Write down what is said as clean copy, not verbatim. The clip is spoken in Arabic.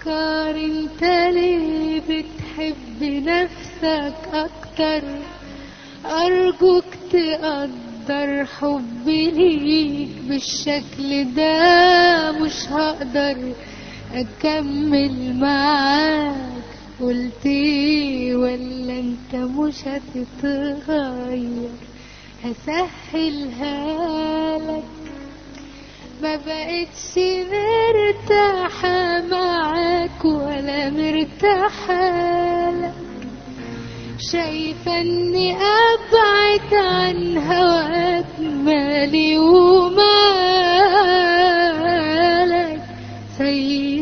بفكر انت ليه بتحب نفسك اكتر. ارجوك تقدر حبي ليك بالشكل ده، مش هقدر اكمل معاك. قلت ايه ولا انت مش هتتغير؟ هسهلها لك. ما بقتش مرتاحة معاك ولا مرتاحة لك. شايفة اني ابعد عن هواك مالي ومالك.